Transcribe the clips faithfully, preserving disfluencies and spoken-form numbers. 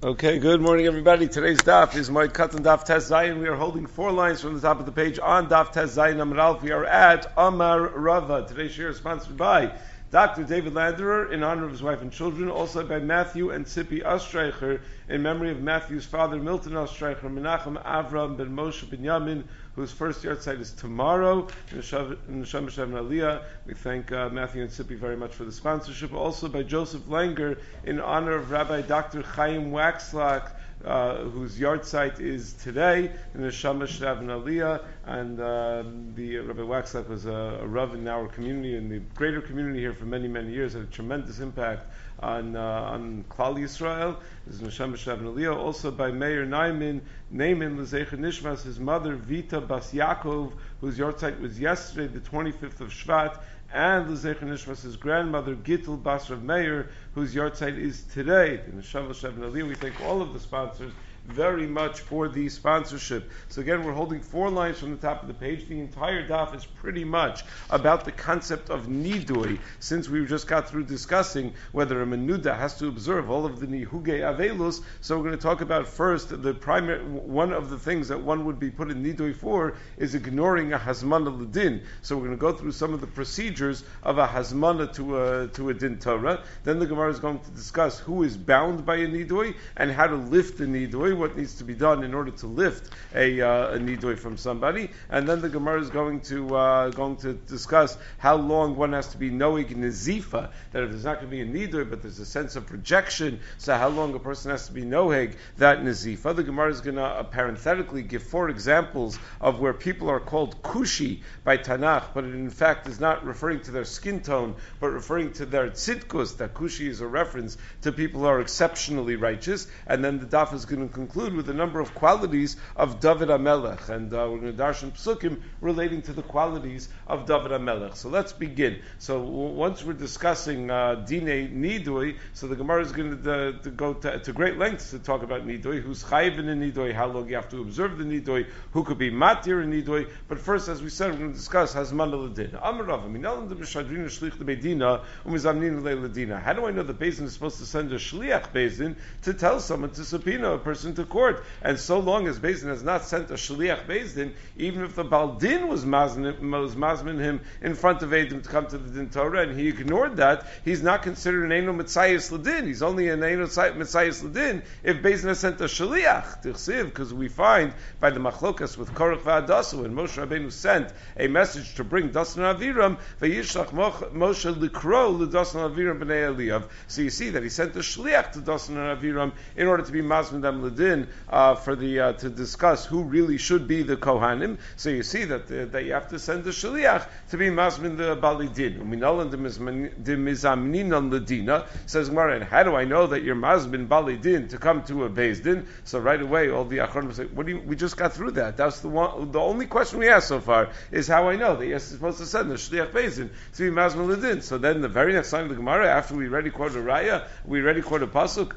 Okay, good morning everybody. Today's daf is Moed Katan Daf Tes Zayin. We are holding four lines from the top of the page on Daf Tes Zayin Amar Aleph. We are at Amar Rava. Today's share is sponsored by Doctor David Landerer in honor of his wife and children, also by Matthew and Tzippi Ostreicher in memory of Matthew's father Milton Ostreicher, Menachem Avram ben Moshe ben Yamin, whose first yahrzeit is tomorrow. Neshama Shem Aliyah. We thank uh, Matthew and Tzippi very much for the sponsorship. Also by Joseph Langer in honor of Rabbi Doctor Chaim Waxlock, Uh, whose yahrzeit is today, in the Neshama Shem Aliyah, and uh, the uh, Rabbi Waxlock was a, a Rav in our community, in the greater community here for many, many years, had a tremendous impact on uh, on Klal Yisrael. This is Neshama Shem Aliyah. Also by Meir Naiman, Naaman L'Zecher Nishmas, his mother Vita Bas Yaakov, whose yahrzeit was yesterday, the twenty-fifth of Shvat, and L'Zecher Nishmas, his grandmother Gittel Bas Rav Meir, whose yahrzeit is today. The Neshama Shem Aliyah. We thank all of the sponsors very much for the sponsorship. So again, we're holding four lines from the top of the page. The entire daf is pretty much about the concept of nidui, since we just got through discussing whether a menuda has to observe all of the nihuge avelus. So we're going to talk about first the primary, one of the things that one would be put in nidui for is ignoring a hazmana l'din. So we're going to go through some of the procedures of a hazmana to a, to a din Torah. Then the Gemara is going to discuss who is bound by a nidui and how to lift the nidui, what needs to be done in order to lift a, uh, a nidui from somebody, and then the Gemara is going to uh, going to discuss how long one has to be noig nezifa. That if there's not going to be a nidui, but there's a sense of projection, so how long a person has to be noeg that nezifa. The Gemara is going to uh, parenthetically give four examples of where people are called kushi by Tanakh, but it in fact is not referring to their skin tone, but referring to their tzidkus. That kushi is a reference to people who are exceptionally righteous, and then the daf is going to conclude with a number of qualities of David HaMelech, and uh, we're going to darshan psukim relating to the qualities of David HaMelech. So let's begin. So w- once we're discussing uh, Dine Nidui, so the Gemara is going to, uh, to go to, to great lengths to talk about Nidui, who's chayiv in a Nidui, how long you have to observe the Nidui, who could be matir in Nidui, but first, as we said, we're going to discuss Hazman al-Din. Amar Rav, Minalim de B'Shadrin Shlich de Beidina, Umizamnin Le'Ladina. How do I know the Bezdin is supposed to send a Shliach Bezdin to tell someone to subpoena a person to court? And so long as Bezdin has not sent a Shliach Bezdin, even if the Baldin was mazmin, was mazmin him in front of Eidim to come to the Din Torah, and he ignored that, he's not considered an Eino Mitzayis Ladin. He's only an Eino Mitzayis Ladin if Bezdin has sent a Shliach, Tichsiv, because we find by the Machlokas with Korach V'Adasu, when Moshe Rabbeinu sent a message to bring Dasan Aviram, V'yishlach Moshe Likro L'Dasan Aviram B'nei Eliyav. So you see that he sent a Shliach to Dasan Aviram in order to be mazmin them Ladin, Uh, for the uh, to discuss who really should be the Kohanim. So you see that uh, that you have to send the Shaliach to be Masmin the Bali Din. Uminalan de Mizamninan Ladina, says Gemara, and how do I know that you're Masmin Bali Din to come to a Beis Din? So right away all the Achronim say, what do you, we just got through that. That's the one, the only question we asked so far is how I know that you're supposed to send the Shaliach Beis Din to be Masmin Ladin. So then the very next line of the Gemara, after we already quote a Raya, we already quote a Pasuk,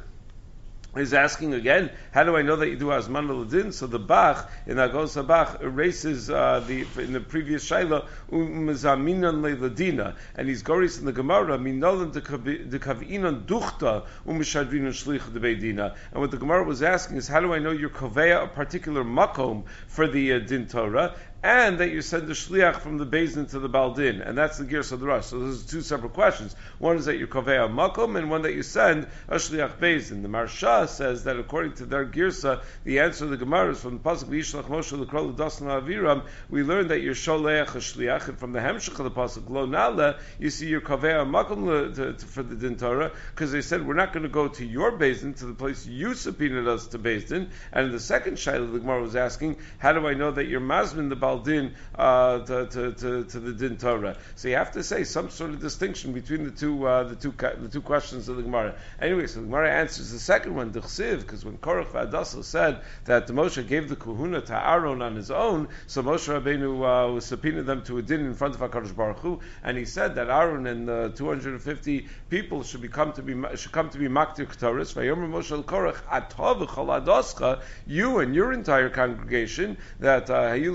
is asking again, how do I know that you do Azman al-Din? So the Bach, in Agos HaBach, erases uh, the, in the previous Shaila, Umezaminan le'Ladina, and he's goris in the Gemara, Minolan de Kavinan Duchta, Umeshadrinan Shlich de Beidina. And what the Gemara was asking is, how do I know you're Koveya, a particular makom for the uh, Din Torah, and that you send the shliach from the Bezdin to the Baldin, and that's the Girs of the Rosh. So those are two separate questions. One is that you kovei a makom, and one that you send a shliach Bezdin. The Marsha says that according to their Girsa, the answer to the Gemara is from the pasuk V'yishlach Moshe l'krol l'dasan aviram. We learned that you're sholeach a shliach, and from the hemshech of the pasuk lo nala, you see you're kovei a makom for the Din Torah, because they said we're not going to go to your Bezdin, to the place you subpoenaed us to Bezdin. And in the second shayla, the Gemara was asking, how do I know that you're mazmin the Baldin Din uh, to, to, to, to the Din Torah? So you have to say some sort of distinction between the two uh, the two the two questions of the Gemara. Anyway, so the Gemara answers the second one, D'chsiv, because when Korach V'Adassel said that Moshe gave the Kahuna to Aaron on his own, so Moshe Rabbeinu uh, was subpoenaed them to a din in front of HaKadosh Baruch Hu, and he said that Aaron and the two hundred fifty people should become to be should come to be Maktir Ktoris. Vayomer Moshe Korach Atov V'Chol Adoscha, you and your entire congregation that Hayu Lefnei Hashem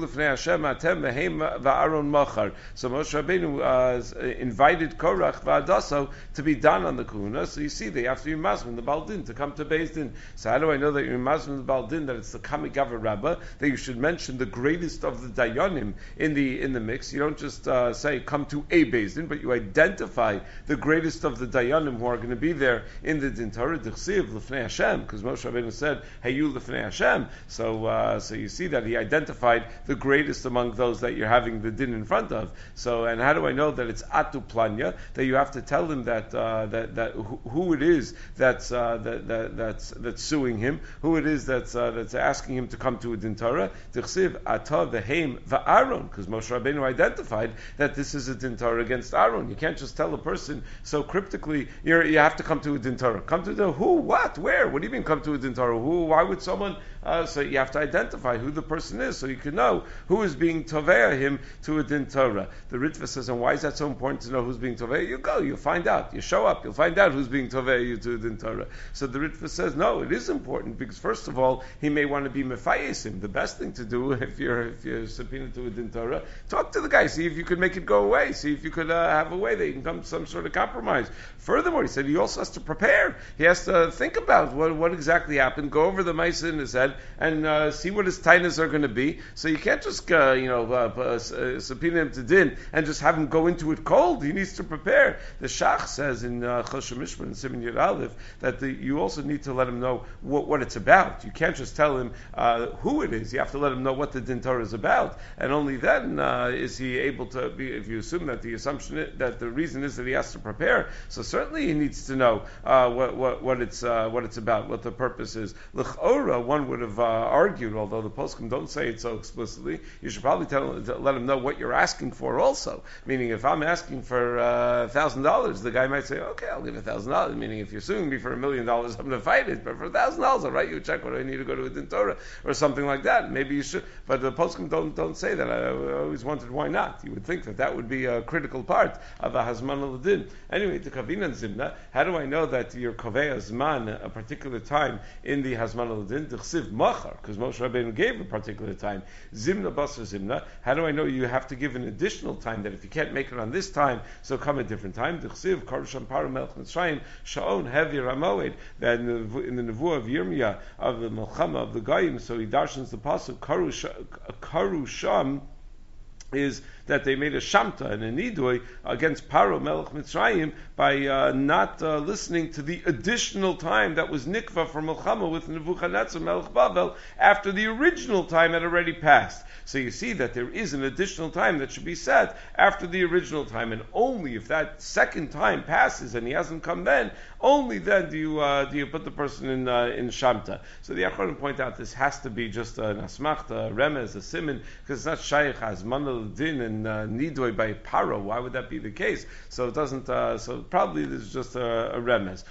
Hashem atem v'heim va'aron machar. So Moshe Rabbeinu uh, invited Korach v'Adaso to be done on the Kahuna. So you see, they have to be Masmin, the Baldin, to come to Beis Din. So how do I know that you're Masmin, the Baldin, that it's the Kamigava Rabbah, that you should mention the greatest of the Dayanim in the in the mix? You don't just uh, say, come to a Beis Din, but you identify the greatest of the Dayanim who are going to be there in the Din Torah, D'chsiv, L'fnei Hashem, because Moshe Rabbeinu said, Hey, you L'fnei Hashem. So, uh, so you see that he identified the greatest among those that you're having the Din in front of. So, and how do I know that it's Atu Planya, that you have to tell him that, uh, that, that who, who it is that's, uh, that, that, that's, that's suing him, who it is that's, uh, that's asking him to come to a Din Torah, D'chsiv, Ata, V'heim, V'aron, because Moshe Rabbeinu identified that this is a Din Torah against Aaron. You can't just tell a person so cryptically, you're, you have to come to a Din Torah. Come to the who, what, where? What do you mean come to a Din Torah? Who, why would someone, uh, so you have to identify who the person is so you can know who is being Tovea him to a Din Torah. The Ritva says, and why is that so important to know who's being Tovea? You go, you'll find out. You show up, you'll find out who's being Tovea you to a Din Torah. So the Ritva says, no, it is important because first of all, he may want to be Mefayesim. The best thing to do if you're, if you're subpoenaed to a Din Torah, talk to the guy, see if you could make it go away, see if you could uh, have a way that you can come to some sort of compromise. Furthermore, he said he also has to prepare. He has to think about what, what exactly happened, go over the Maisa in his head, and uh, see what his tainas are going to be. So you can't just, uh, you know, uh, uh, subpoena him to din and just have him go into it cold. He needs to prepare. The Shach says in uh, Choshen Mishpat and Siman Yud Aleph that the, you also need to let him know what, what it's about. You can't just tell him uh, who it is. You have to let him know what the Din Torah is about, and only then uh, is he able to be. If you assume that the assumption is, that the reason is that he has to prepare, so certainly he needs to know uh, what, what, what it's uh, what it's about, what the purpose is. L'chora, one would have uh, argued, although the poskim don't say it so explicitly, you should probably tell let him know what you're asking for also. Meaning, if I'm asking for a uh, thousand dollars, the guy might say, "Okay, I'll give a thousand dollars." Meaning, if you're suing me for a million dollars, I'm going to fight it. But for a thousand dollars, I'll write you a check when I need to go to a Din Torah or something like that. Maybe you should, but the poskim don't don't say that. I, I always wondered why not. You would think that that would be a critical part of a hazman al-din. Anyway, to kavina and zimna, how do I know that you're kovei zman a particular time in the hazman al-din? D'chsiv machar, because Moshe Rabbeinu gave a particular time. Zimna basar zimna. How do I know you have to give an additional time, that if you can't make it on this time, so come a different time? D'chsiv karusham paru melech Mitzrayim shaon hevi ramoed. That in the, in the nevuah of Yirmiyah of the Melchama of the Goyim, so he darshans the pasuk karusham is that they made a shamta and a nidui against Paro Melech Mitzrayim by uh, not uh, listening to the additional time that was nikva for Melchama with Nebuchadnezzar Melech Bavel after the original time had already passed. So you see that there is an additional time that should be set after the original time, and only if that second time passes and he hasn't come then, only then do you uh, do you put the person in uh, in shamta. So the Achronim point out this has to be just an asmachta, a remez, a siman, because it's not shaykh as manal din and uh, nidoi by paro. Why would that be the case? So it doesn't. Uh, so probably this is just a, a remez.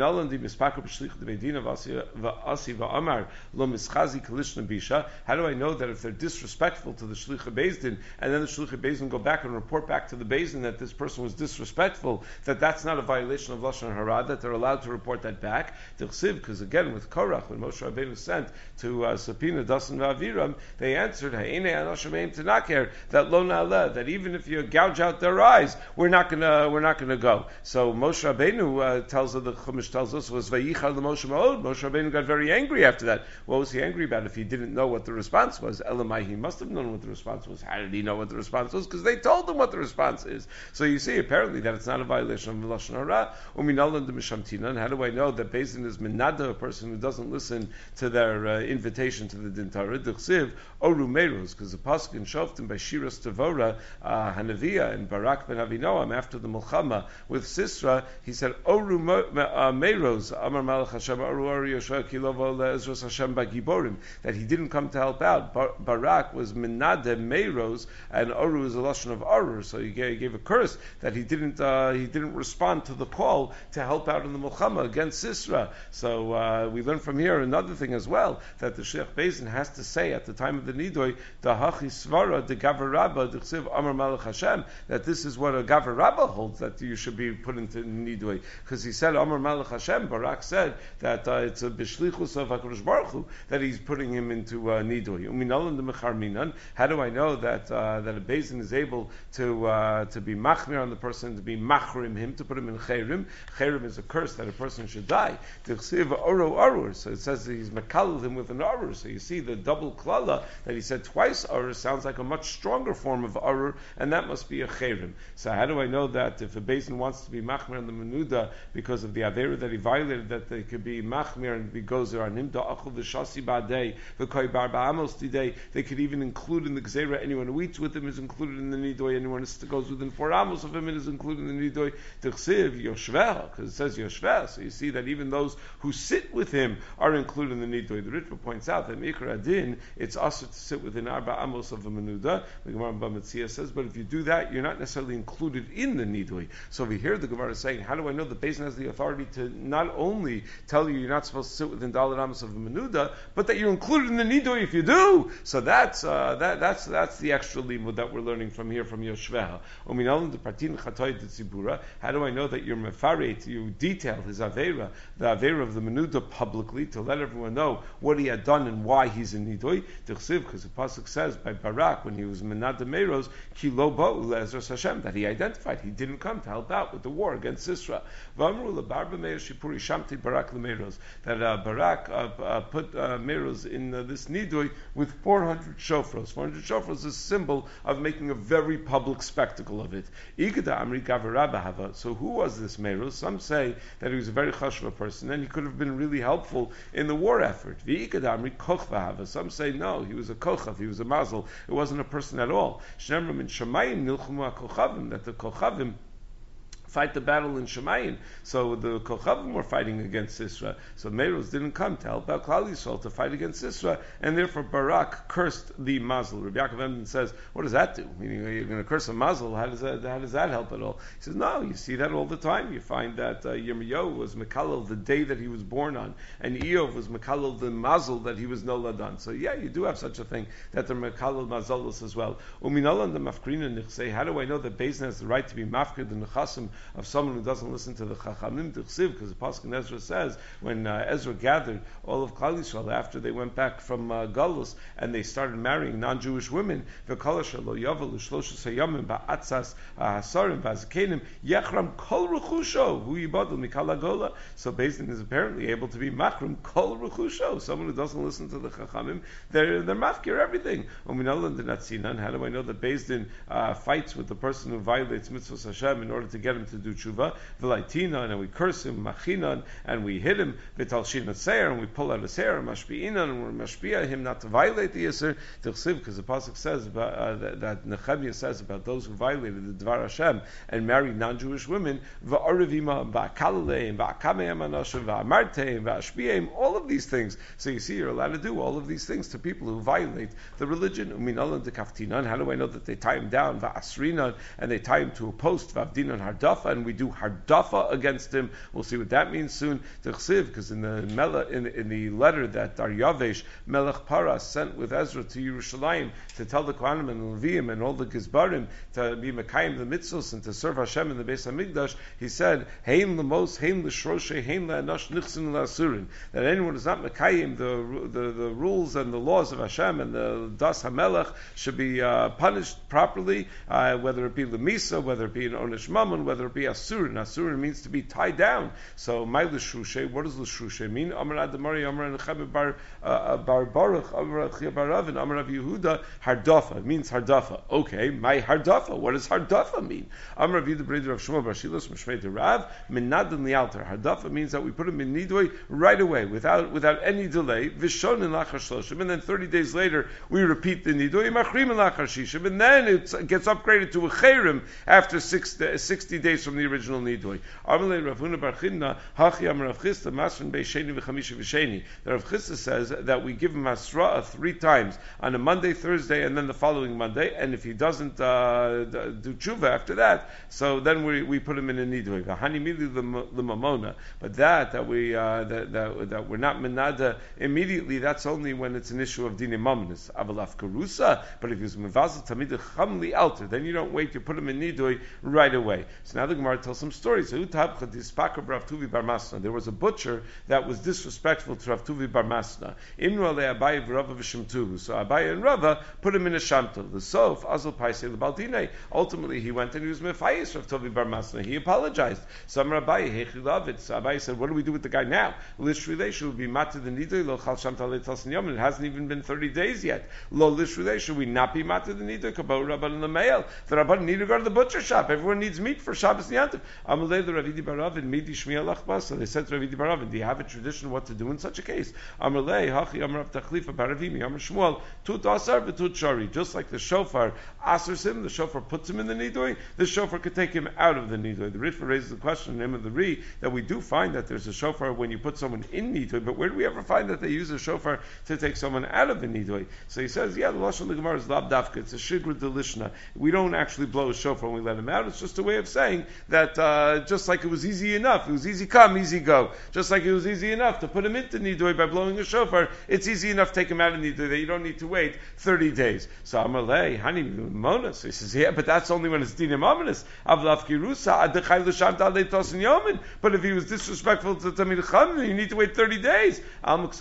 How do I know that if they're disrespectful to the shlicha beis din, and then the shlicha beis din go back and report back to the beis din that this person was disrespectful, that that's not a violation of lashon hara, that they're allowed to report that back? Because again, with Korach, when Moshe Rabbeinu sent to uh, subpoena Dasan v'Aviram, they answered that lo na'aleh, that even if you gouge out their eyes, we're not gonna we're not gonna go. So Moshe Rabbeinu uh, tells us, the Chumash tells us, was vayichar l'Moshe ma'od. Moshe Rabbeinu got very angry after that. What was he angry about if he didn't know what the response was? Elamai, he must have known what the response was. How did he know what the response was? Because they told him what the response is. So you see, apparently, that it's not a violation of lashon hara. Uminalan de mishamtinan. How do I know that Beis Din is menada, a person who doesn't listen to their uh, invitation to the Din Torah? D'chsiv oru meros, because the pasuk in Shoftim by Shiras Tavora, uh, Hanavia and Barak ben Avinoam, after the Mulchama with Sisra, he said, Oru meros, Amar Malach Hashem, Oru Oru Yoshua Kilovo le'ezros Hashem b'giborim, that he didn't come to help out. Bar- Barak was menade meros, and Oru is a lashon of Oru, so he gave, he gave a curse that he didn't uh, he didn't respond to the call to help out in the Mulchama against Sisra. So uh, we learn from here another thing as well, that the Sheikh Beis Din has to say at the time of the Nidoi, the Hachi Svara, the Gavarabba, the Tichsiv Amar Malach Hashem, that this is what a Gavar Rabbah holds, that you should be put into Nidui. Because he said, Amar Malach Hashem, Barak said that uh, it's a Bishlichus of HaKadosh Baruch Hu, that he's putting him into uh, Nidui. Uminalan de Mecharminan, how do I know that uh, that a Bezin is able to uh, to be machmir on the person, to be machrim him, to put him in Cherim? Cherim is a curse that a person should die. Tichsiv Oro Arur, so it says that he's makal him with an Arur. So you see the double klala that he said twice Arur sounds like a much stronger form of Arur, and that must be a Cherim. So how do I know that if a Bezin wants to be machmir on the menuda because of the avera that he violated, that they could be machmir and be gozer on him? Da'achul v'shasi ba'dei v'koi bar ba'amos today. They could even include in the gzeira anyone who eats with him is included in the nidoy. Anyone who goes within four amos of him is included in the nidoy. Tichsiv yoshveh, because it says yoshveh. So you see that even those who sit with him are included in the nidoy. The Ritva points out that mikra adin, it's also to sit within arba amos of the menuda. The Gemara Bamitzia says, but if you do that, you're not necessarily included in the nidoy. So we hear the Gemara saying, how do I know the Beis Din has the authority to not only tell you you're not supposed to sit within dalet amos of the menuda, but that you're included in the nidoy if you do? So that's uh, that that's that's the extra limud that we're learning from here from Yoshveha. How do I know that you're mefaret, you detail his avera, the avera of the menuda publicly to let everyone know what he had done and why he's in nidoy? Because the pasuk says by Barak when he was menad meros ki lo ba'u le'ezras Hashem, that he identified he didn't come to help out with the war against Sisra. That uh, Barak uh, uh, put uh, meros in uh, this nidoy with four hundred shofros. four hundred shofros is a symbol of making a very public spectacle of it. So who was this meros? Some say that he was a very chashva person and he could have been really helpful in the war effort. Some say no, he was a kochav, he was a mazel, it wasn't a person at all. That the kochavim fight the battle in Shemayim. So the Kochavim were fighting against Sisra. So Meros didn't come to help out Klal Yisrael to fight against Sisra, and therefore Barak cursed the Mazel. Rabbi Yaakov Emden says, what does that do? Meaning, you're going to curse a Mazel, how does that, how does that help at all? He says, no, you see that all the time. You find that uh, Yirmiyahu was Mekalel the day that he was born on, and Eov was Mekalel the Mazel that he was nolad on. So yeah, you do have such a thing, that they're Mekalel Mazalos as well. Uminolan the Mafkrina Nichsei, how do I know that Beis Din has the right to be Mafkir the Nechasim of someone who doesn't listen to the Chachamim Tichsiv? Because the pasuk in Ezra says when uh, Ezra gathered all of Klal Yisrael after they went back from uh, Galus and they started marrying non-Jewish women, v'kol asher lo yavel l'shloshes hayamim ba'atzas hasarim v'azkenim yechram kol rechusho hu yibadul mikal hagola. So Beis Din is apparently able to be machram kol rechusho. Someone who doesn't listen to the Chachamim, they're they're mafkir everything. Uminalan denatzinan. How do I know that Beis Din uh, fights with the person who violates mitzvahs Hashem in order to get him to do tshuva? V'laitinan, and we curse him, machinan, and we hit him, v'talshin seir, and we pull out his hair, mashpi'inan, and we mashpi'a him not to violate the yisur. Tichsiv, because the pasuk says about, uh, that, that Nehemiah says about those who violated the Dvar Hashem and married non-Jewish women, v'arivima, v'akalaleim, v'akameim anashim, v'amarteim, v'ashpi'im, all of these things. So you see, you're allowed to do all of these things to people who violate the religion. Uminalan dekaftinan, how do I know that they tie him down? V'asrinan, and they tie him to a post, v'avdinan hardafa, and we do hardafa against him. We'll see what that means soon. Tichsiv, because in the Mela, in, in the letter that Daryavesh Melech Paras sent with Ezra to Yerushalayim to tell the Kohanim and the Leviim and all the Gizbarim to be Mekayim the mitzvos and to serve Hashem in the Beis Hamikdash, he said, Hein lemos, hein l'shroshe, hein la'anosh nichsin la'asurin. That anyone who is not Mekayim the, the the rules and the laws of Hashem and the Das HaMelech should be uh, punished properly, uh, whether it be Lemisa, whether it be an Onish Mammon, whether it be Asurin. Asurin means to be tied down. So, my l'shrushe, what does l'shrushe mean? Amar Adamari, Amar Nechebe bar bar Baruch, Amar Achia bar Rav, and Amar Rav Yehuda, Hardafa. It means Hardafa. Okay, my Hardafa. What does Hardafa mean? Amar Rav Yehuda Breder of Shmuel bar Shilos Meshvei de Rav, Minadin lialter. Hardafa means that we put him in Nidoi right away, without without any delay. Vishon in Lachar Shloshim, and then thirty days later we repeat the Nidoi Machrim in Lachar Shishim, and then it gets upgraded to a Cherim after six, uh, sixty days days from the original nidui. Amalei Rav Huna bar Chinna hachi am Rav Chisda masrin beisheni v'chamisha v'sheni. The Rav Chisda says that we give him masra'ah three times on a Monday, Thursday, and then the following Monday. And if he doesn't uh, do tshuva after that, so then we, we put him in a nidui. V'hani mili l'mamona. But that that we uh, that, that that we're not menada immediately. That's only when it's an issue of dinim mamnis. Avalaf karusa. But if he's mevazal tamid chamli alter, then you don't wait. You put him in nidui right away. So now the Gemara tells some stories. There was a butcher that was disrespectful to Rav Tuvi bar Masna. Imru alei Abaye v'Rava v'Shemtuvu. So Abaye and Rava put him in a shamtel. The sof azal paisei lebaldine. Ultimately, he went and he was mefayis Rav Tuvi bar Masna. He apologized. Some Abaye hechi lavit. So Abaye said, "What do we do with the guy now? Lishrilei should be mated the nidui lo chal shamtal le'tasin yom. It hasn't even been thirty days yet. Lo lishrilei should we not be mated the nidui? Kabau Rabban in the mail. The Rabban need to go to the butcher shop. Everyone needs meat for Shabbos Yantiv. Amalei the Ravidi Baravin midi shmiya lachbas. So they said to Ravidi Baravin, "Do you have a tradition what to do in such a case?" Amalei hachi amrav tachlifa baravimi amar Shmuel tut asar v'tut shari. Just like the shofar asers him, the shofar puts him in the nidui. The shofar could take him out of the nidui. The Ritva raises the question in the name of the Ri that we do find that there's a shofar when you put someone in nidui, but where do we ever find that they use a shofar to take someone out of the nidui? So he says, yeah, the lashon of the Gemara is lab dafka. It's a shigur delishna. We don't actually blow a shofar when we let him out. It's just a way of saying that uh, just like it was easy enough, it was easy come, easy go. Just like it was easy enough to put him into nidui by blowing a shofar, it's easy enough to take him out of nidui that you don't need to wait thirty days. So Amalei, hani mona. So he says, yeah, but that's only when it's dinim ominous. Avlav kirusa adechai l'shamta alei tosin yomin. But if he was disrespectful to Tamid Chum, you need to wait thirty days. Apparently,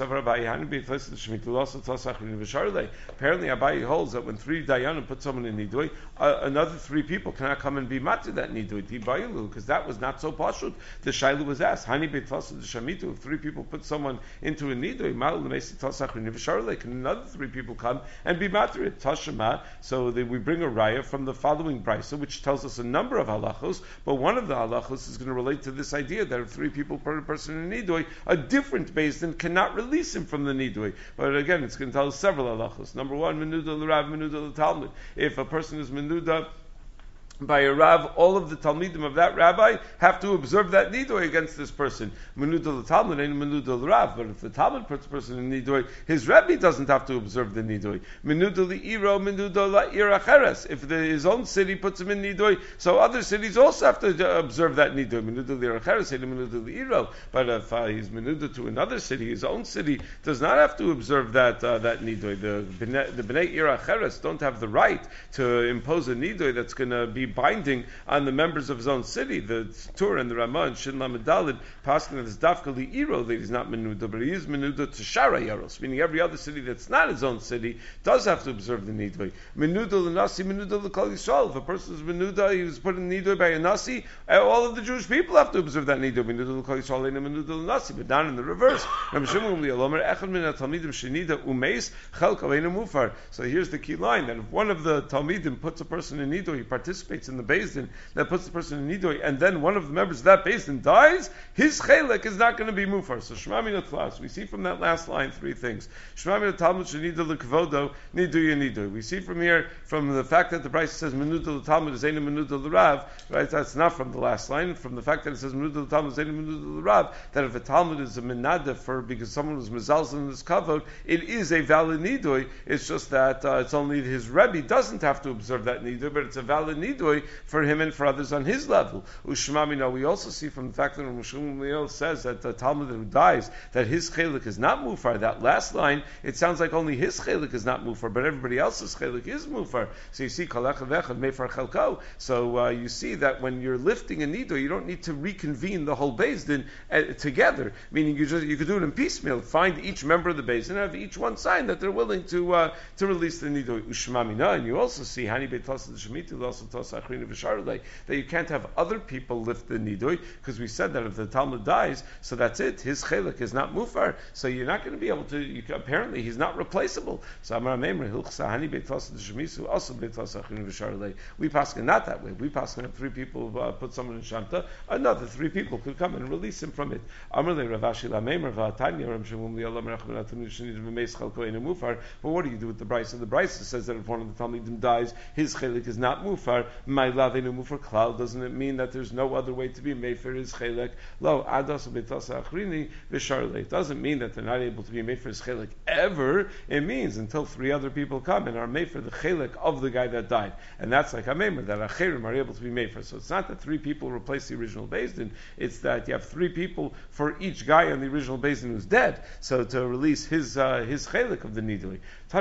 Abaye holds that when three dayanim put someone in nidui, uh, another three people cannot come and be matir that nidui, because that was not so pashut. The shailu was asked, Hani beitvasu d'shamitu. If three people put someone into a nidui, can another three people come and be matir it? Tashema. So they, we bring a raya from the following brisa, which tells us a number of halachos, but one of the halachos is going to relate to this idea that if three people put a person in nidui, a different beis din cannot release him from the nidui. But again, it's going to tell us several halachos. Number one, menuda l'rav, menuda l'talmud. If a person is menuda by a Rav, all of the Talmidim of that rabbi have to observe that nidui against this person. Menuda l'Talmud ain't menuda l'Rav, but if the Talmud puts a person in nidui, his Rebbe doesn't have to observe the nidui. Menuda l'Iro, menuda l'Ir acheres. If the, his own city puts him in nidui, so other cities also have to observe that nidui. Menuda l'Ir acheres, ain't menuda l'Iro. But if uh, he's menuda to another city, his own city does not have to observe that uh, that nidui. The bnei, the bnei Ir acheres don't have the right to impose a nidui that's going to be binding on the members of his own city. The Tur and the Ramah and Shin Lamed Daled passing that is dafka li'iro, that he's not menuda, but he is menuda to Shara Yaros, meaning every other city that's not his own city does have to observe the nidui. Menuda l'nasi, menuda l'kol Yisrael. If a person is menuda, he was put in nidui by a nasi, all of the Jewish people have to observe that nidui. Menuda l'kol Yisrael ain't menuda l'nasi, but down in the reverse. So here's the key line, that if one of the Talmidim puts a person in nidui, he participates in the Beis Din, that puts the person in nidui, and then one of the members of that Beis Din dies, his chelek is not going to be mufar. So Shema Min HaTlas, we see from that last line three things. Shema Min HaTalmud shenida l'kvodo nidui nidui. We see from here, from the fact that the Brisa says menuda l'Talmud is eina menuda l'Rav, right? That's not from the last line. From the fact that it says menuda l'Talmud is eina menuda l'Rav, that if a Talmud is a menada for because someone was mezalzel in this kavod, it is a valid nidui. It's just that uh, it's only his Rebbe doesn't have to observe that nidui, but it's a valid nidui for him and for others on his level. Ushmamina, we also see from the fact that Moshe says that the Talmud who dies, that his chelik is not mufar. That last line, it sounds like only his chelik is not mufar, but everybody else's chelik is mufar. So you see, kalech mefar chelko. So uh, you see that when you're lifting a nidui, you don't need to reconvene the whole Beis Din uh, together. Meaning, you just you could do it in piecemeal. Find each member of the Beis Din and have each one sign that they're willing to uh, to release the nidui. Ushmamina, and you also see hani beitlas d'shemitu also tos achrinu v'shar that you can't have other people lift the nidui, because we said that if the Talmud dies, so that's it. His chelik is not mufar, so you're not going to be able to. You can, apparently, he's not replaceable. So Amar Meimer Hilchsahani Beitlas D'Shemisu also Beitlas Achin V'Sharlei. We paskin not that way. We paskin if three people uh, put someone in Shamta, another three people could come and release him from it. Amar Le Ravashi La Meimer V'Atanya Ram Shemum Li'Olam Rachman Atunu Shenid V'Meis Chalko Einu Mufar. But what do you do with the Brisa? The Brisa says that if one of the Talmidim dies, his chelik is not mufar. My lavenu mufer klal. Doesn't it mean that there's no other way to be made for his chelek? Lo adas betasa achrini v'sharle. It doesn't mean that they're not able to be made for his chelek ever. It means until three other people come and are made for the chelek of the guy that died, and that's like a member that acherim are able to be made for. So it's not that three people replace the original Beis Din. It's that you have three people for each guy on the original Beis Din who's dead. So to release his uh, his chelek of the nidui.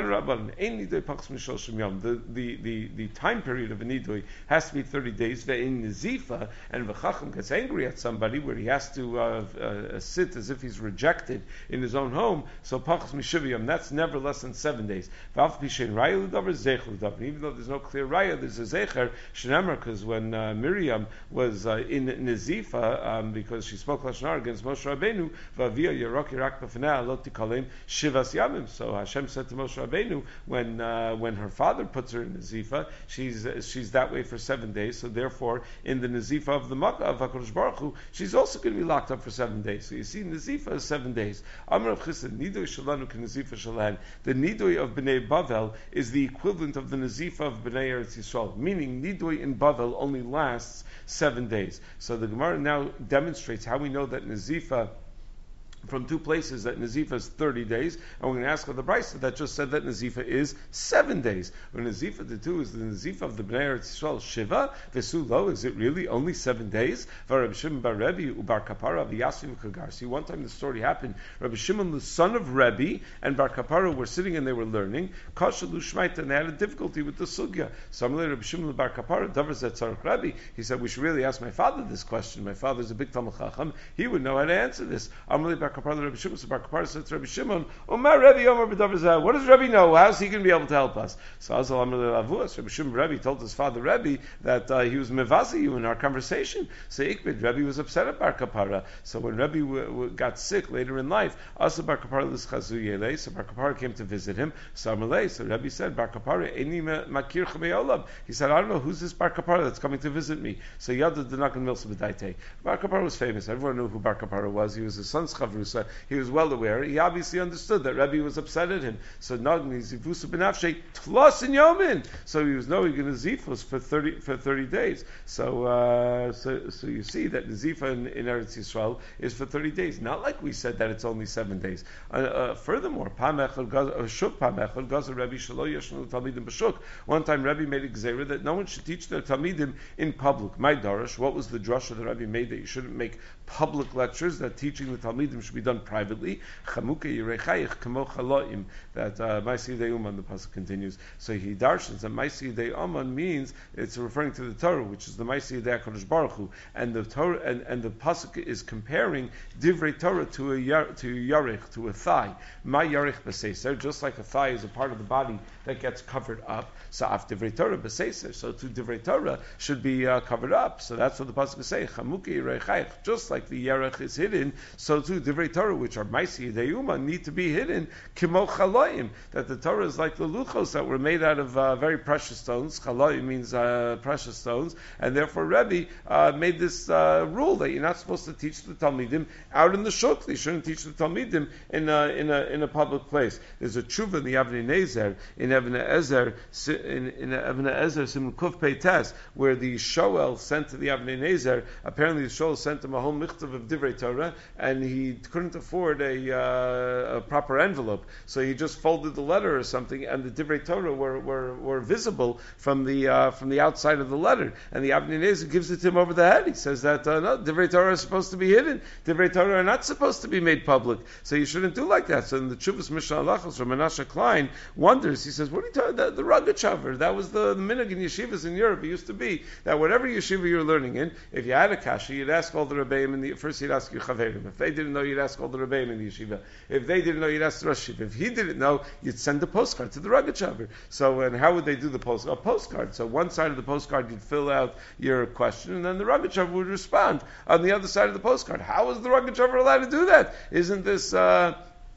The, the, the, the time period of a nidui has to be thirty days. In Nizifa, and V'chacham gets angry at somebody where he has to uh, uh, sit as if he's rejected in his own home. So Pachas Mishiviyam, that's never less than seven days. Even though there's no clear raya, there's a zecher shenemar, because when uh, Miriam was uh, in Nizifa, um, because she spoke lashon hara against Moshe Rabbeinu, v'avia yerok yirak b'fnei lo tikalim shivas yamim. So Hashem said to Moshe Rabbeinu, when uh, when her father puts her in Nazifa, she's uh, she's that way for seven days. So therefore, in the Nazifa of the Makkah of HaKadosh Baruch Hu, she's also going to be locked up for seven days. So you see, Nazifa is seven days. Amar of Chesed, Nidui Shalanu Nazifa Shalahan. The Nidui of Bnei Bavel is the equivalent of the Nazifa of Bnei Eretz Yisrael, meaning Nidui in Bavel only lasts seven days. So the Gemara now demonstrates how we know that Nazifa from two places, that Nazifa is thirty days, and we're going to ask for the Brisa that just said that Nazifa is seven days. When Nazifa the two is the Nazifa of the Bnei Eretz Yisrael Shiva Vesulo, is it really only seven days? Rabbi Shimon bar Rebbe ubar Kapara v'Yasvi v'Kagar. See, one time the story happened. Rabbi Shimon, the son of Rebbe, and Bar Kapara were sitting and they were learning. Kashalu Shmaita, and they had a difficulty with the sugya. So Rabbi Shimon bar Kapara davar zet tzarich Rebbe. He said, we should really ask my father this question. My father's a big Talmud Chacham. He would know how to answer this. Amalei bar Kapara, Rabbi Shimon, so Bar Kapara said to Rabbi Shimon, Omar Rebbe, Omar b'davar zeh. What does Rebbe know? How's he going to be able to help us? So Azal Amalei Lavuas, Rabbi Shimon Rebbe told his father Rebbe that uh, he was mevazi you in our conversation. So Ikbid, Rebbe was upset at Bar Kapara. So when Rebbe w- w- got sick later in life, Asa Bar Kapara l'schazu yelei, so Bar Kapara came to visit him. So Amalei, so Rebbe said, Bar Kapara, eni makir chmei olam. He said, I don't know who's this Bar Kapara that's coming to visit me. So Yad Denakan Milsa B'daitei. Bar Kapara was famous. Everyone knew who Bar Kapara was. He was his son's chavrusa. He was well aware. He obviously understood that Rebbe was upset at him. So Nagni Zivusa Benafshe Tlos in Yomin. So he was knowing in Zifus for thirty for thirty days. So uh, so so you see that Zifa in, in Eretz Yisrael is for thirty days. Not like we said that it's only seven days. Uh, uh, furthermore, Pamechel Shuk Pamechel Gaza Rebbe Shelo Yeshnu Talmidim B'Shuk. One time Rebbe made a gzeira that no one should teach their Talmidim in public. My Darash, what was the drasha that Rebbe made that you shouldn't make public lectures, that teaching the Talmidim should be done privately? Chamuke Yerechayich Kamo Chaloim. That Ma'aseh Yedei Uman, the pasuk continues. So he darshans that Ma'aseh Yedei Uman means it's referring to the Torah, which is the Ma'aseh Yedei HaKadosh Baruch Hu, and the Torah and, and the pasuk is comparing Divrei Torah to a yar, to yarich, to a thigh. Ma yarich b'seiser, just like a thigh is a part of the body that gets covered up. So af Divrei Torah b'seiser, so to Divrei Torah should be uh, covered up. So that's what the pasuk is saying. Chamuke Yerechayich, just like the yarich is hidden, so too Divrei Torah, which are Ma'aseh Yedei Uman, need to be hidden. Kimo Chaloim, that the Torah is like the luchos that were made out of uh, very precious stones. Chaloim means uh, precious stones, and therefore Rebbe uh, made this uh, rule that you're not supposed to teach the Talmidim out in the shuk. You shouldn't teach the Talmidim in a, in a in a public place. There's a tshuva in the Avnei Nezer in Avnei Ezer in, in Avnei Ezer Sim Kuf Peites, where the Shoel sent to the Avnei Nezer. Apparently, the Shoel sent him a whole michtav of Divrei Torah, and he couldn't afford a, uh, a proper envelope, so he just folded the letter or something, and the Divrei Torah were, were, were visible from the uh, from the outside of the letter. And the Avnei Nezer gives it to him over the head. He says that uh, no, Divrei Torah is supposed to be hidden. Divrei Torah are not supposed to be made public, so you shouldn't do like that. So in the Chuvas Mishnah Halachos, from Menashe Klein wonders. He says, "What are you talking about? The, the Rogachover? That was the, the minhag in yeshivas in Europe. It used to be that whatever yeshiva you're learning in, if you had a kasha, you'd ask all the rebbeim in the first. You'd ask your chaverim. If they didn't know, you'd ask all the rebbeim in the yeshiva. If they didn't know, you'd ask the Rosh Yeshiva. If he didn't know, you'd send a postcard to the Rogachover. So, and how would they do the post? A postcard. So one side of the postcard you'd fill out your question, and then the Rogachover would respond on the other side of the postcard. How is the Rogachover allowed to do that? Isn't this? Uh,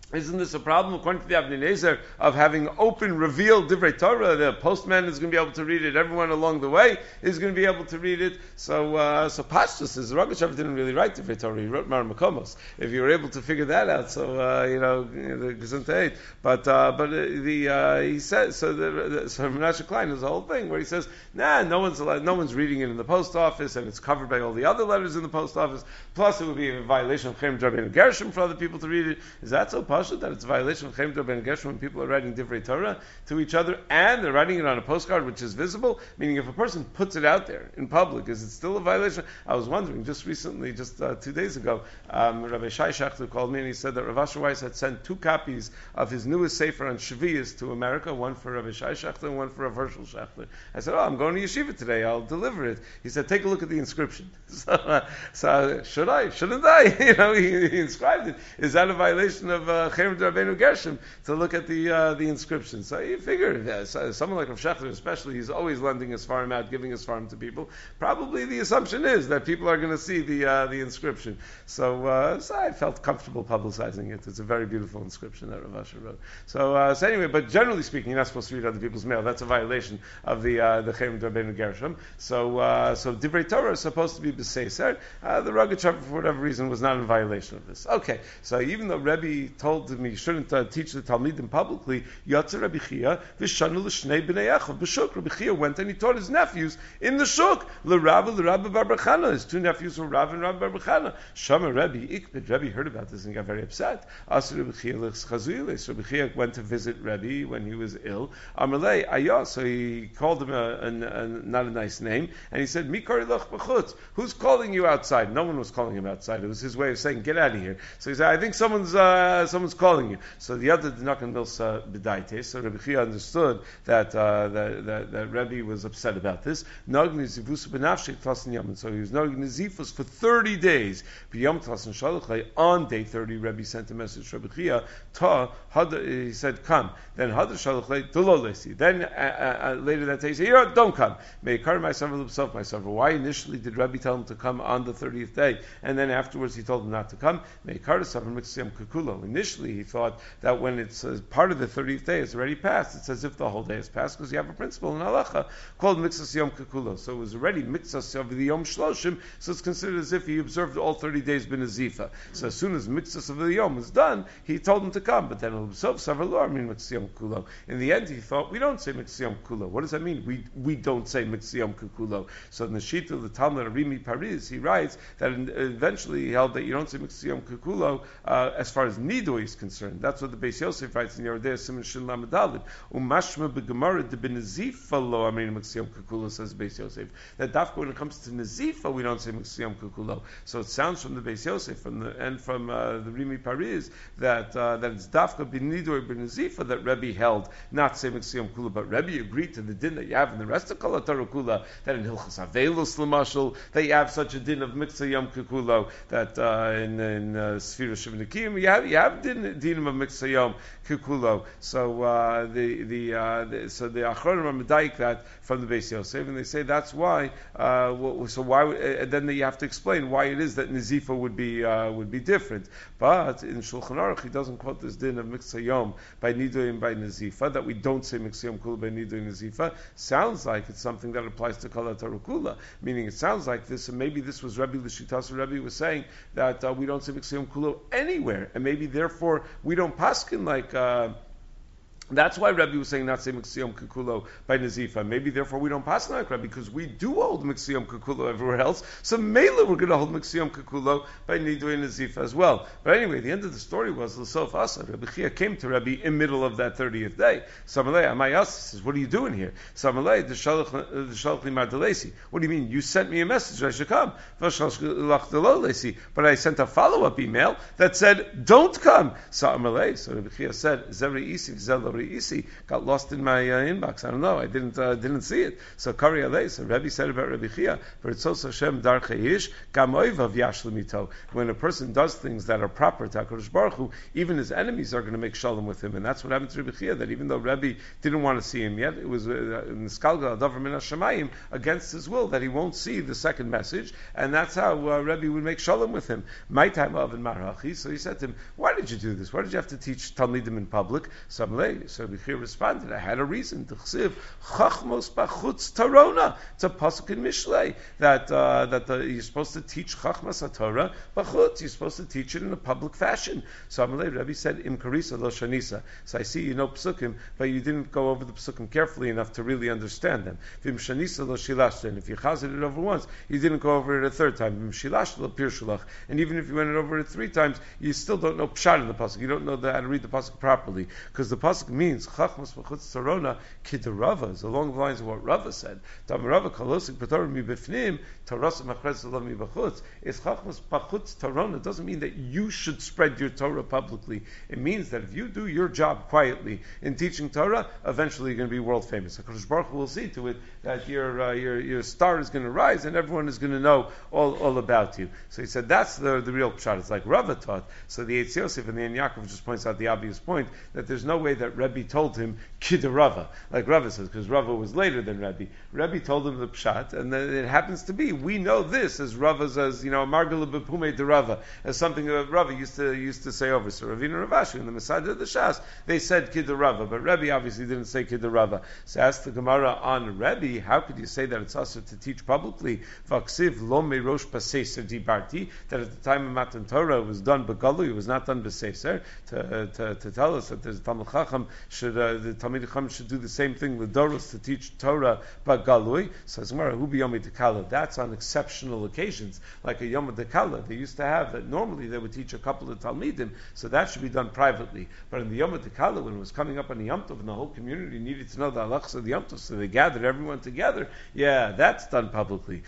Isn't this a problem, according to the Avnei Nezer, of having open, revealed Divrei Torah? The postman is going to be able to read it. Everyone along the way is going to be able to read it. So, uh, so Pashtus says Rogatchover didn't really write Divrei Torah. He wrote Mar Makomos. If you were able to figure that out, so uh, you know the Gesundheit. But uh, but uh, the uh, he says so. The, the, so Menashe Klein is the whole thing where he says, nah, no one's allowed, no one's reading it in the post office, and it's covered by all the other letters in the post office. Plus, it would be a violation of Chem Rabbeinu Gershom for other people to read it. Is that so possible? That it's a violation of Chem Rabbeinu Gershom when people are writing Divrei Torah to each other and they're writing it on a postcard which is visible? Meaning, if a person puts it out there in public, is it still a violation? I was wondering just recently, just uh, two days ago, um, Rabbi Shai Shachter called me and he said that Rav Asher Weiss had sent two copies of his newest sefer on Shavuos to America, one for Rabbi Shai Shachter and one for Rav Hershel Shachter. I said, oh, I'm going to Yeshiva today, I'll deliver it. He said, take a look at the inscription. So, uh, so should I? Shouldn't I? You know, he, he inscribed it. Is that a violation of uh, Chem Rabbeinu Gershom to look at the uh, the inscription? So you figure, uh, so someone like Rav Shechter especially, he's always lending his farm out, giving his farm to people. Probably the assumption is that people are going to see the uh, the inscription. So, uh, so I felt comfortable publicizing it. It's a very beautiful inscription that Rav Asher wrote. So, uh, so anyway, but generally speaking, you're not supposed to read other people's mail. That's a violation of the uh, the Chem Rabbeinu Gershom. So, uh, so Divrei Torah is supposed to be b'seiser. Uh, the Rogatchover, for whatever reason, was not in violation of this. Okay, so even though Rebbe told me you shouldn't uh, teach the Talmidim publicly, Yatzer Rebbe Chia v'shanu l'shnei b'nei Echav b'shuk. Rebbe Chia went and he taught his nephews in the shuk. L'Rabba l'Rabba Bar Bar Chana. His two nephews were Rav and Rav Bar Bar Chana. Shama Rebbe Ikbid. Rebbe heard about this and got very upset. Asur Rebbe Chia l'chazuyles. Rebbe Chia went to visit Rebbe when he was ill. Amalei Ayah. So he called him a, a, a not a nice name, and he said, Mikar lach b'chutz. Who's calling you outside? No one was calling him outside. It was his way of saying, get out of here. So he said, I think someone's uh, someone's calling you. So the other did not milsa b'daite. So Rebbe Chia understood that, uh, that, that that Rebbe was upset about this. Nagni zivusa b'nafshik tasin yom. So he was nagni zifus for thirty days. B'yom tasin shalachay. On day thirty, Rebbe sent a message to Rebbe Chia. Ta he said, come. Then hadar shalachay dololesi. Then uh, uh, later that day he said, don't come. May kar myself himself myself. Why initially did Rebbe tell him to come on the thirtieth day, and then afterwards he told him not to come? May kar kukulo. Initially he thought that when it's uh, part of the thirtieth day, it's already passed. It's as if the whole day has passed because you have a principle in halacha called mitzvahs yom kukulo. So it was already mitzvahs of the yom shloshim. So it's considered as if he observed all thirty days bin azifa. So as soon as mitzvahs of the yom was done, he told him to come. But then himself savarlo mean mitzvahs yom kulo. In the end, he thought we don't say mitzvahs yom kulo. What does that mean? We we don't say mitzvahs yom kukulo. So in the sheet of the Talmud Rimi Paris, he writes that eventually he held that you don't say mitzvahs yom kukulo uh, as far as nidui is concerned. That's what the Beis Yosef writes in Yerodei Siman Shin Lamed Daled. Umashma begemara de benazifa lo amin mitzvahs yom kukulo, says Beis Yosef. That dafka when it comes to nazifa we don't say mitzvahs yom kukulo. So it sounds from the Beis Yosef from the, and from uh, the Rimi Paris that uh, that it's dafka benidui benazifa that Rebbe held not say mitzvahs yom kukulo, but Rebbe agreed to the din that you have in the rest of Kol HaTorah Kula, that in Hilchos Avelus L'mashal that you have such a din of mitzvah yom kukulo, that uh, in, in uh, Sfira Shivnikim you have you have din, din of mitzvah yom kukulo. So uh, the the, uh, the so the Achronim are medayik that from the Beis Yosef, and they say that's why. Uh, so why? Uh, then you have to explain why it is that Nazifa would be uh, would be different. But in Shulchan Aruch he doesn't quote this din of mitzvah yom by nidui and by Nazifa, that we don't say mitzvah yom kula by nidui and Nazifa. Sounds like it's something that applies to Kol HaTorah Kula, meaning it sounds like this, and maybe this was Rebbe L'Shitas, Rebbe was saying that uh, we don't say mitzvah yom kula anywhere, and maybe therefore we don't paskin like. Uh, That's why Rebbe was saying not say mitzvah yom kukulo by Nazifa. Maybe therefore we don't pass like Rebbe because we do hold mitzvah yom kukulo everywhere else. So Mela we're going to hold mitzvah yom kukulo by Nidui and Nazifa as well. But anyway, the end of the story was L'sof Asa. Rebbe Chia came to Rebbe in middle of that thirtieth day. Samalei Amayas says, "What are you doing here?" Samalei the shalach li mardelesi. What do you mean? You sent me a message I should come. But I sent a follow up email that said, "Don't come." Samalei. So Rebbe Chia said, "Zevri isif zel." Isi got lost in my uh, inbox. I don't know. I didn't uh, didn't see it. So Kari Alei. So Rebbe said about Rebbe Chia, "V'ritzos Hashem darcheish gam oivav yashlemito." When a person does things that are proper to HaKadosh Baruch Hu, even his enemies are going to make shalom with him, and that's what happened to Rebbe Chia. That even though Rebbe didn't want to see him yet, it was uh, in the Skalga Adavar Min Hashemayim against his will that he won't see the second message, and that's how uh, Rebbe would make shalom with him. My time of in Marachi. So he said to him, "Why did you do this? Why did you have to teach Talmidim in public?" So Rebbe Chia responded, "I had a reason. Chachmos b'chutz tarona. It's a pasuk in Mishlei that uh, that the, you're supposed to teach Chachmas HaTorah b'chutz. You're supposed to teach it in a public fashion." So Amalei Rebbe said, "Im karisa lo shanisa." So I see you know psukim, but you didn't go over the psukim carefully enough to really understand them. Vim shanisa lo shilashta. And if you chazed it over once, you didn't go over it a third time. Vim shilashta lo pir shulach. And even if you went over it three times, you still don't know pshat in the pasuk. You don't know the, how to read the pasuk properly, because the pasuk means Chachmas b'chutz tarona kidarava. Is along the lines of what Rava said. Tamarava kalosik b'torah mi b'fnim tarasa machrez lo mi b'chutz. It's Chachmas b'chutz tarona. It doesn't mean that you should spread your Torah publicly. It means that if you do your job quietly in teaching Torah, eventually you're going to be world famous. HaKadosh Baruch Hu will see to it that your uh, your your star is going to rise and everyone is going to know all, all about you. So he said that's the the real pshat. It's like Rava taught. So the Eitz Yosef and the En Yaakov just points out the obvious point that there's no way that Rebbe told him Kid Rava, like Rava says, because Rava was later than Rebbe. Rebbe told him the pshat, and then it happens to be we know this as Rava's as you know Margala Bepume de Rava, as something that Rava used to used to say over. So Ravina Ravashi in the Masada of the Shas, they said Kid Rava, but Rebbe obviously didn't say Kid Rava. So asked the Gemara on Rebbe, how could you say that it's also to teach publicly? Vaksiv lo merosh b'seiser dibarti, that at the time of Matan Torah it was done b'galu, it was not done b'seiser, to, to, to tell us that there's Talmid Chacham should uh, the Talmid Chacham should do the same thing with Doros to teach Torah b'galui. Says Gemara, hu b'yom dekala. That's on exceptional occasions, like a Yom Dekala they used to have. That normally they would teach a couple of Talmidim, so that should be done privately. But in the Yom Dekala, when it was coming up on the Yom Tov, and the whole community needed to know the halachas of the Yom Tov, so they gathered everyone together. Yeah, that's done publicly.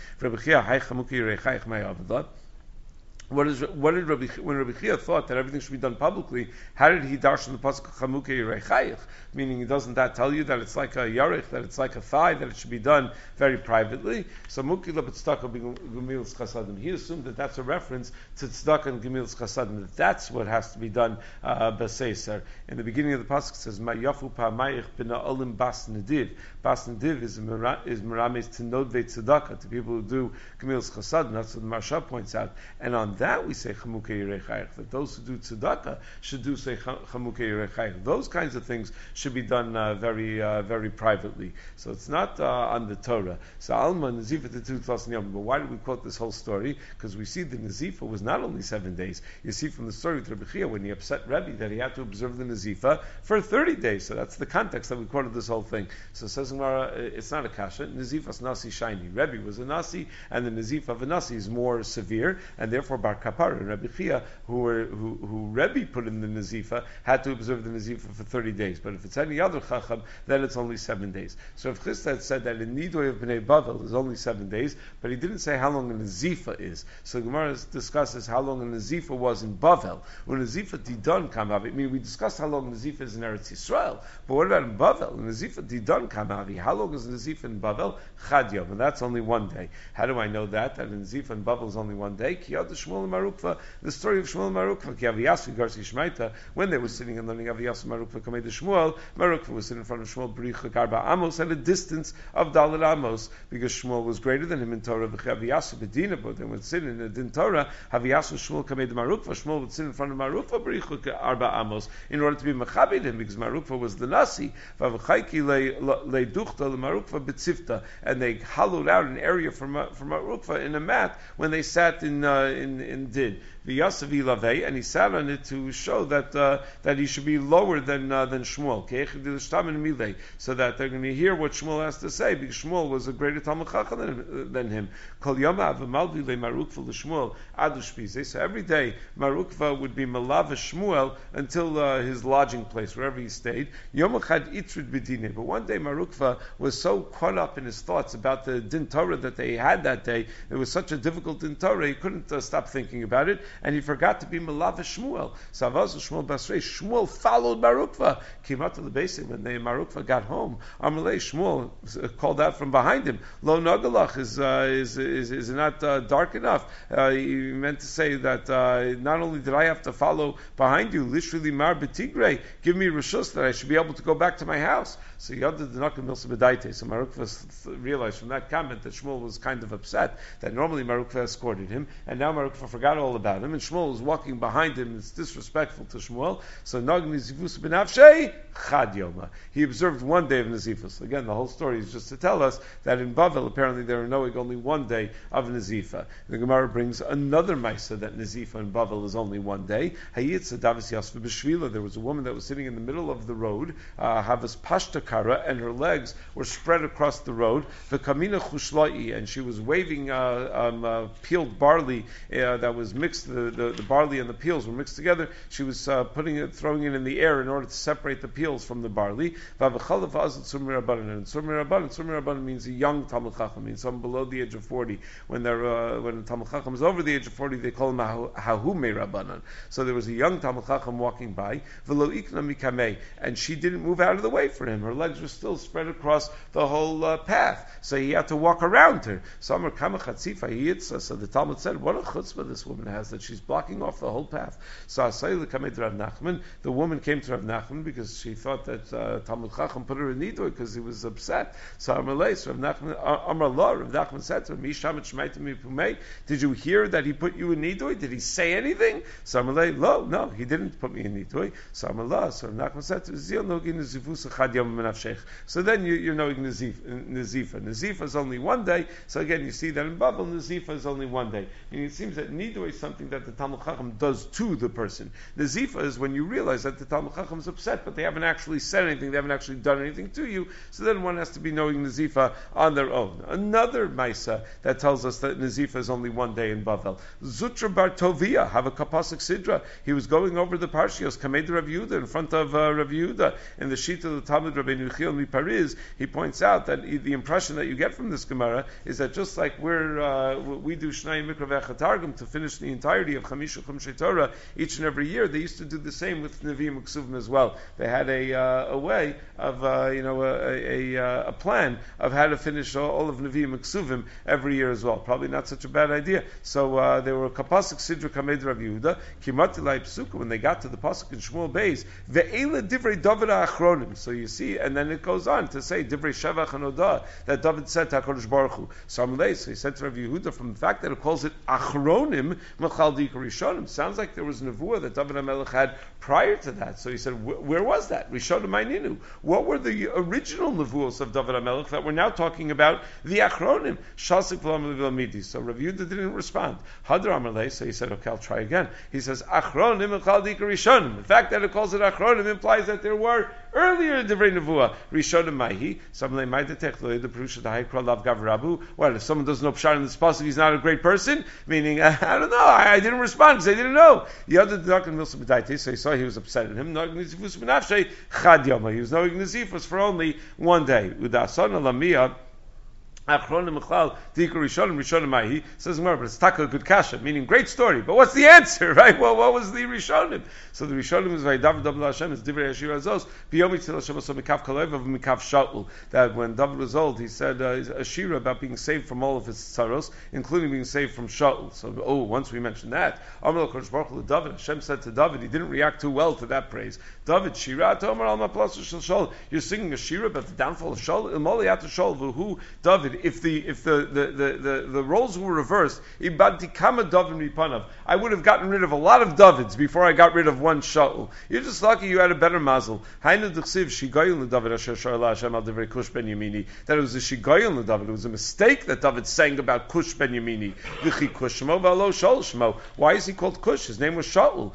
What is what did Rabbi when Rabbi Chia thought that everything should be done publicly? How did he darshan the pasuk Chamukei Reichayich? Meaning, doesn't that tell you that it's like a yarich, that it's like a thigh, that it should be done very privately? So Muki leBetzedakah b'Gemilas Chasadim. He assumed that that's a reference to tzedakah and Gemilas Chasadim. That that's what has to be done uh, b'seiser. In the beginning of the pasuk it says Mayafu Pa'mayich b'na olim bas nediv. Bas nediv is is merames to nodvei tzedakah, to people who do Gemilas Chasadim. That's what the Marsha points out. And on that we say Chamukei Reichayich, that those who do tzedakah should do say Chamukei Reichayich. Those kinds of things should be done uh, very uh, very privately. So it's not uh, on the Torah. So Alma Nazifa the two thousand Yom. But why did we quote this whole story? Because we see the Nazifa was not only seven days. You see from the story with Rebbe Chia when he upset Rebbe that he had to observe the Nazifa for thirty days. So that's the context that we quoted this whole thing. So it says Gemara, it's not a kasha. Nazifa's nasi shiny. Rebbe was a nasi, and the Nazifa of a nasi is more severe, and therefore Bar Kapar and Rebbe Chia, who were who, who Rebbe put in the Nazifa, had to observe the Nazifa for thirty days. But if it's any other chacham, then it's only seven days. So if Chisda had said that in Nidoy of Bnei Bavel is only seven days, but he didn't say how long a Nazifa is. So Gemara discusses how long a Nazifa was in Bavel. When Nazifa Didon Kamavi, I mean, we discussed how long Nazifa is in Eretz Yisrael, but what about in Bavel? Nazifa Didon Kamavi, how long is Nazifa in Bavel? Chad Yom, and that's only one day. How do I know that? That in Nazifa in Bavel is only one day? Kiyad Shmuel and Marukva, the story of Shmuel and Marukva, Ki Aviyasu Garsi Shmaita, when they were sitting and learning Aviyasu Marukva Kamei de Shmuel, Marukva was sitting in front of Shmuel B'richa Garba Amos at a distance of Dalit Amos, because Shmuel was greater than him in Torah. Aviyasu Bedina, but they would sit in the Din Torah. Aviyasu Shmuel Kamei de Marukva. Shmuel would sit in front of Marukva B'richa Garba Amos in order to be Machabed him, because Marukva was the Nasi. Vavchaiki le Duchta le Marukva B'tzifta, and they hollowed out an area for for Marukva in a mat when they sat in uh, in in Din. V'yasav ilavei, and he sat on it to show that uh, that he should be lower than uh, than Shmuel. So that they're going to hear what Shmuel has to say, because Shmuel was a greater Talmid Chacham than, than him. Kol yama v'malvi le Marukva l'Shmuel adu shpize. So every day Marukva would be malava Shmuel until uh, his lodging place, wherever he stayed. Yom echad itrid b'dinei. But one day Marukva was so caught up in his thoughts about the Din Torah that they had that day. It was such a difficult Din Torah, he couldn't uh, stop thinking about it. and he forgot to be Malav Shmuel. So Avaz Shmuel Basrei, Shmuel followed Marukva. Came out to the basic when they Marukva got home. Amalei Shmuel called out from behind him. Lo Nagalach is uh, is, is is not uh, dark enough. Uh, he meant to say that uh, not only did I have to follow behind you, literally Mar Betigre, give me rishus that I should be able to go back to my house. So Yad the Nakim Milsa Bedaite. So Marukva realized from that comment that Shmuel was kind of upset that normally Marukva escorted him, and now Marukva forgot all about him, and Shmuel was walking behind him. It's disrespectful to Shmuel. So Nagni Zivus Benavshei Chad Yoma. He observed one day of Nazifus. Again, the whole story is just to tell us that in Bavel apparently they were knowing only one day of Nazifa. The Gemara brings another Maisa that Nazifa in Bavel is only one day. Hayitza Davis Yasva B'Shvila. There was a woman that was sitting in the middle of the road, uh, Havas Pashtakara, and her legs were spread across the road. The Kamina Chushlai, and she was waving uh, um, uh, peeled barley uh, that was mixed. The, the, the barley and the peels were mixed together. She was uh, putting it, throwing it in the air in order to separate the peels from the barley. And Tzurmi Rabbanan means a young Talmud Chacham, means someone below the age of forty. When they're uh, when a Talmud Chacham is over the age of forty, they call him Hahume Rabbanan. So there was a young Talmud Chacham walking by, and she didn't move out of the way for him. Her legs were still spread across the whole uh, path, so he had to walk around her. So the Talmud said, "What a chutzpah this woman has that she's blocking off the whole path." So the woman came to Rav Nachman because she thought that uh, Talmud Chacham put her in nidui because he was upset. So Amalei, so Rav Nachman, Amar Allah, Rav Nachman said to him, "Did you hear that he put you in nidui? Did he say anything?" So Amalei, no, no, he didn't put me in nidui. So Amallah, so Rav Nachman said to him, so then you, you're knowing Nazifa. Nazifa is only one day. So again, you see that in Bavel, Nazifa is only one day. And it seems that nidui is something that the Talmud Chacham does to the person. Nazifa is when you realize that the Talmud Chacham is upset, but they haven't actually said anything, they haven't actually done anything to you, so then one has to be knowing Nazifa on their own. Another Maisa that tells us that Nazifa is only one day in Bavel. Zutra Bar Tovia, have a Kapasik Sidra. He was going over the Parshios, Kamed Rav Yehuda, in front of uh, Rav Yehuda, in the sheet of the Talmud Rabbeinu Yechiel Mipariz. He points out that the impression that you get from this Gemara is that just like we're, uh, we do Shnai Mikra Ve'Chatargum to finish the entirety of Chamisha Chumshei Torah each and every year, they used to do the same with Nevi'im Uksuvim as well. They had a uh, a way of uh, you know a, a, a plan of how to finish all, all of Nevi'im Uksuvim every year as well. Probably not such a bad idea. So uh, there were Kapasik Sidra Kamed Rav Yehuda Kimati Lai Psuka when they got to the pasuk in Shmuel Beis Ve'ela Divrei David Achronim. So you see, and then it goes on to say Divrei Shevach Hanodah that David said to HaKadosh Baruch Hu. So he said to Rav Yehuda, from the fact that it calls it Achronim Mechal Dika Rishonim, sounds like there was nevuah that David HaMelech had prior to that. So he said, where was that? Rishonim Ayninu. What were the original nevuos of David HaMelech that we're now talking about? The Achronim. Shasik V'lam V'lamidi. So Rav Yehuda didn't respond. Hadar Amalei, so he said, okay, I'll try again. He says, Achronim Mechal Dika Rishonim. The fact that it calls it Achronim implies that there were earlier Divrei Nevuah. Rishonim Maihi. Somebody might detect the Perusha the Haikra Lav Gavrabu. Well, if someone doesn't know Pshar in this pasuk, he's not a great person. Meaning, I don't know. I, I didn't respond because I didn't know. The other Dakan Milsa B'daite, so he saw he was upset at him. He was knowing Nazifus for only one day. Udason Lamia. Achronim Mechal Dika Rishonim Rishonim Maihi says Gemara, but it's taka good kasha, meaning great story. But what's the answer, right? Well, what was the Rishonim? So the Rishonim is Vayidav David Hashem is Divrei Yashir Azos Biyomi Tzil Hashem Aso Mikav Kalev of Mikav Shaul. That when David was old, he said uh, a shira about being saved from all of his tzaros, including being saved from Shaul. So oh, once we mentioned that, Amar Kodesh Baruch Hu David, Hashem said to David, he didn't react too well to that praise. David Shira Tomar Al Maplas Shaul. You're singing a shira about the downfall of Shaul. Ilmoli Shaul V'hu David. If the if the the, the, the, the roles were reversed, I would have gotten rid of a lot of Davids before I got rid of one Shaul. You're just lucky you had a better mazel. That it was a shigayon David. It was a mistake that David sang about Kush ben Yamini. Why is he called Kush? His name was Shaul.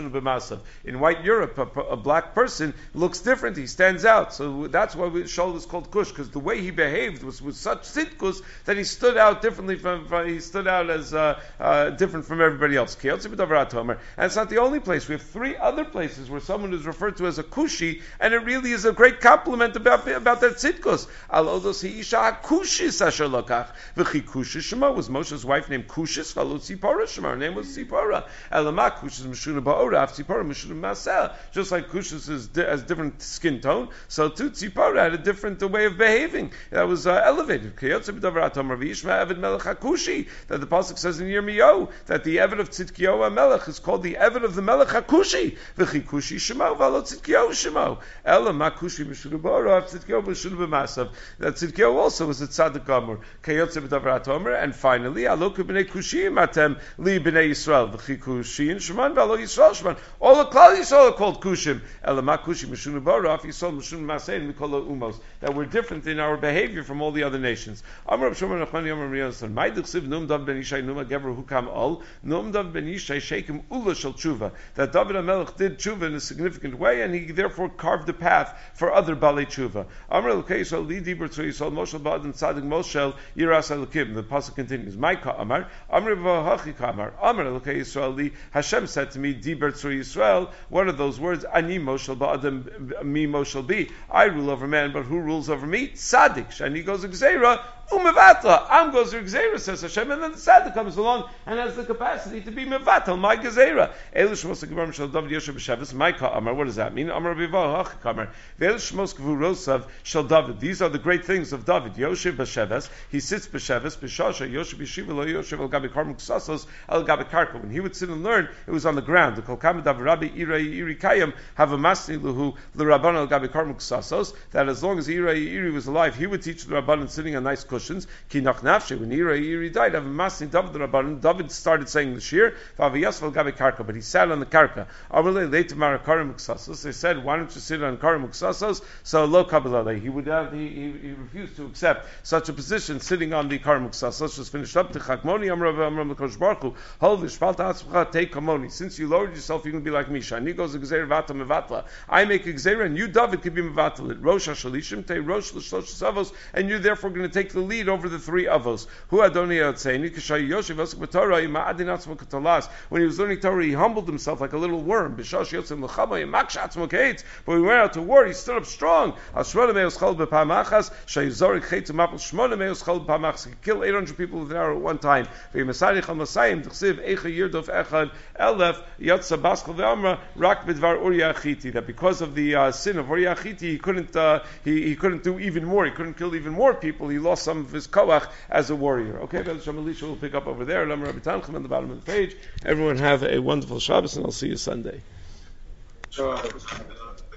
In white Europe, a, a black person looks different. He stands out. So that's why Shaul is called called Kush because the way he behaved was with such tzidkus that he stood out differently from, from he stood out as uh, uh, different from everybody else. And it's not the only place. We have three other places where someone is referred to as a Kushi, and it really is a great compliment about about their tzidkus. Al odos hiisha Kushis asher lokach v'chi Kushis Shema was Moshe's wife named Kushis. V'alo Tzipora Shema, her name was Tzipora. Elama Kushis Meshuna Ba'ora, Tzipora Meshuna Masel. Just like Kushis is di- has different skin tone, so too Tzipora had a different uh, way of behaving that was uh, elevated. That the pasuk says in Yirmiyahu that the Eved of Tzidkiyahu HaMelech is called the Eved of the Melech HaKushi. V'chi Kushi Shemo v'alo Tzidkiyahu Shemo. Ela ma Kushi Meshuna Ba'ora, Tzidkiyahu Meshuna B'masav. That Tzidkiyahu also was a Tzaddik Gomer. Kayotze B'davrat Omer. And finally, Aloku B'nei Kushim Atem Li B'nei Yisrael. V'chi Kushin Shman v'alo Yisrael Shman. All the Klal Yisrael are called Kushim. Ela ma Kushi Meshuna Ba'ora, Af Yisrael Meshuna Masein Mikol Umos. That we're different in our behavior from all the other nations. Amar Rav Shimon Nachmani Amar Riyosan. My Dichsiv Num Dav Ben Yishai Numa Gever Hukam Ol. Num Dav Ben Yishai Shekim Ula Shel Tshuva. That David HaMelech did Tshuva in a significant way, and he therefore carved the path for other Balei Tshuva. Amar Elokei Yisrael Li Dibur Tzur Yisrael Moshel Ba'adam Tzadik Moshel Yiras Elokim. The pasuk continues. My Ka Amar Amar V'Hachi Ka Amar Amar Elokei Yisrael Li. Hashem said to me, Dibur Tzur Yisrael. What are those words? Ani Moshel Ba'adam Mi Moshel Bi. I rule over man, but who rules over me? Tzadik. Shani goes Gzeira. Umevatla, I'm goes to Gzeira, says Hashem, and then the Tzaddik comes along and has the capacity to be mevatel, my Gzeira. Elish Shmos Gevarim Shel David Yosef B'Sheves, my Amar. What does that mean? Amar Bivah Hach Kamar. Ve'elish Shmos Gevurosav Shel David. These are the great things of David. Yosef B'Sheves, he sits B'Sheves, B'Shasha, Yosef Yeshiva, Lo Yosef El Gabi Karmuk Sasos, El Gabi Karko. When he would sit and learn, it was on the ground. The Kolkam Dav Rabbi Ira Iri Kayim have a masni luhu l'Rabban El Gabi Karmuk Sasos. That as long as Ira Iri was alive, he would teach the Rabban sitting on nice cushions. Ki nach nafshe, when Ira Iri died, have a masni David the Rabban. David started saying the shir, V'aviyas El Gabi Karka, but he sat on the karka. Amalei later Mara Karim Sasos. They said, why don't you sit on Karim Sasos? So lo Kabbalah. He would have, he, he, he refused to accept such a position, sitting on the Karim Sasos. Let's just finish up. Techakmoni Amrav Amram L'Kosh Baruch Hu. Hold v'shpalta atzmacha take kamoni. Since you lowered yourself, you can be like me. Shani goes Gzeira v'ata mevatla. I make a Gzeira, and you David could be mevatla. Rosh Hashalishim te Rosh L'Shlosh Avos, and you're therefore going to take the lead over the three Avos. Hu Adoni Yotzeini Kishay Yoshev Osuk B'Torah Ima'adin Atzmo Katalas. When he was learning Torah, he humbled himself like a little worm. B'Shosh Yotzem L'Chama Yimaksh Atzmo Keitz. But when he went out to war, he stood up strong. Ashmona Meos Chol B'Pamachas Shayzorik Cheitz Mapel Shmona Meos Chol B'Pamachas. He killed eight hundred people with an arrow at one time. V'Yimasari Chal Masayim T'chsiv Eicha Yirdof Echad Elef Yotza Baschal V'Amra Rak B'Dvar Uriah Achiti. That because of the uh, sin of Uriah Achiti, he couldn't uh, he, he couldn't do even more. He couldn't kill even more people. He lost some of his koach as a warrior. Okay, Ben Shamalisha will pick up over there. Lam Rabbi Tanchum on the bottom of the page. Everyone have a wonderful Shabbos, and I'll see you Sunday.